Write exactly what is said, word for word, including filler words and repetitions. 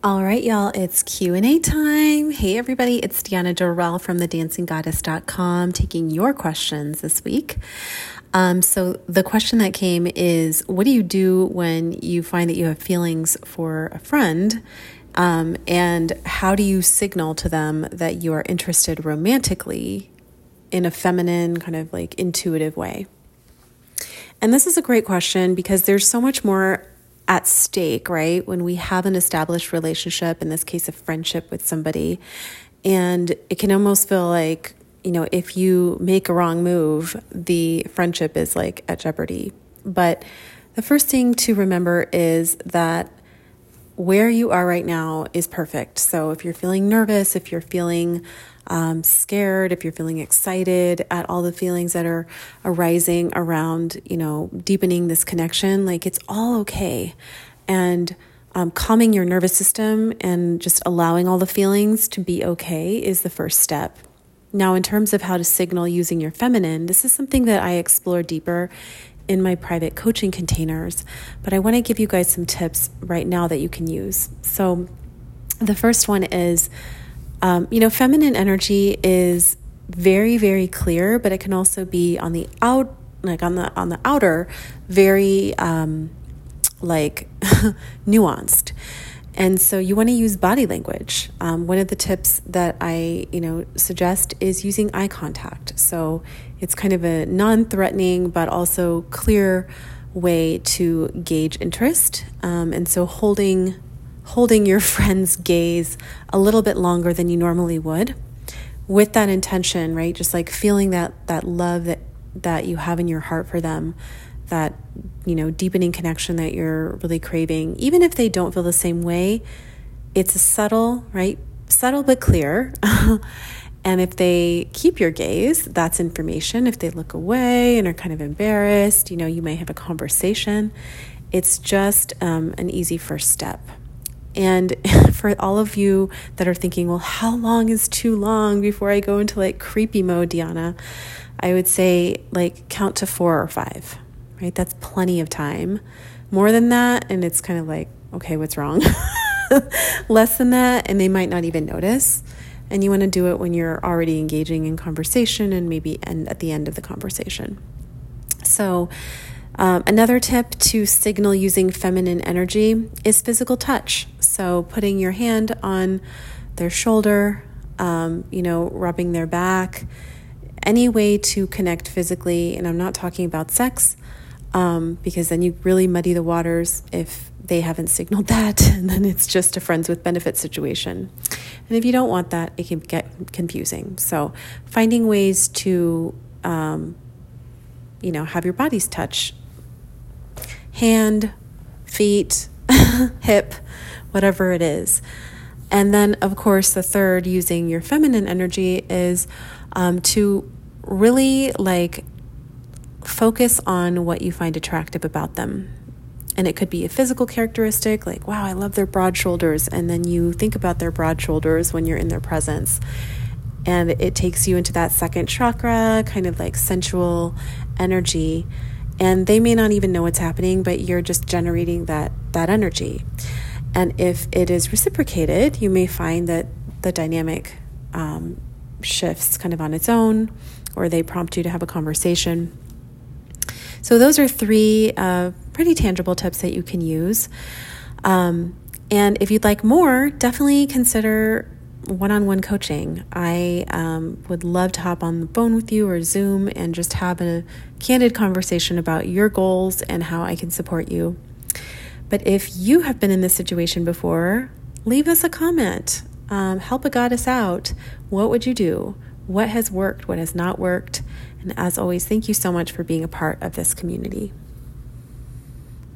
All right, y'all, it's Q and A time. Hey, everybody, it's Deanna Dorrell from the dancing goddess dot com taking your questions this week. Um, so the question that came is, what do you do when you find that you have feelings for a friend? Um, and how do you signal to them that you are interested romantically in a feminine, kind of like intuitive way? And this is a great question because there's so much more at stake, right? When we have an established relationship, in this case, a friendship with somebody, and it can almost feel like, you know, if you make a wrong move, the friendship is like at jeopardy. But the first thing to remember is that where you are right now is perfect. So if you're feeling nervous, if you're feeling um, scared, if you're feeling excited at all the feelings that are arising around, you know, deepening this connection, like it's all okay. And um, calming your nervous system and just allowing all the feelings to be okay is the first step. Now, in terms of how to signal using your feminine, this is something that I explore deeper in my private coaching containers, but I want to give you guys some tips right now that you can use. So the first one is, um, you know, feminine energy is very, very clear, but it can also be on the out, like on the on the outer, very um, like nuanced. And so you want to use body language. Um, one of the tips that I, you know, suggest is using eye contact. So it's kind of a non-threatening, but also clear way to gauge interest. Um, and so holding, holding your friend's gaze a little bit longer than you normally would, with that intention, right? Just like feeling that that love that that you have in your heart for them, that, you know, deepening connection that you're really craving, even if they don't feel the same way. It's a subtle, right? Subtle but clear. And if they keep your gaze, that's information. If they look away and are kind of embarrassed, you know, you may have a conversation. It's just um, an easy first step. And for all of you that are thinking, well, how long is too long before I go into like creepy mode, Deanna? I would say like count to four or five. Right? That's plenty of time. More than that, and it's kind of like, okay, what's wrong? Less than that, and they might not even notice. And you want to do it when you're already engaging in conversation and maybe end at the end of the conversation. So um, another tip to signal using feminine energy is physical touch. So putting your hand on their shoulder, um, you know, rubbing their back, any way to connect physically. And I'm not talking about sex, Um, because then you really muddy the waters if they haven't signaled that, and then it's just a friends with benefits situation. And if you don't want that, it can get confusing. So finding ways to, um, you know, have your bodies touch, hand, feet, hip, whatever it is. And then, of course, the third, using your feminine energy, is um, to really like focus on what you find attractive about them. And it could be a physical characteristic, like, wow, I love their broad shoulders. And then you think about their broad shoulders when you're in their presence. And it takes you into that second chakra, kind of like sensual energy. And they may not even know what's happening, but you're just generating that, that energy. And if it is reciprocated, you may find that the dynamic um, shifts kind of on its own, or they prompt you to have a conversation. So those are three uh, pretty tangible tips that you can use. Um, and if you'd like more, definitely consider one-on-one coaching. I um, would love to hop on the phone with you or Zoom and just have a candid conversation about your goals and how I can support you. But if you have been in this situation before, leave us a comment. Um, help a goddess out. What would you do? What has worked? What has not worked? And as always, thank you so much for being a part of this community.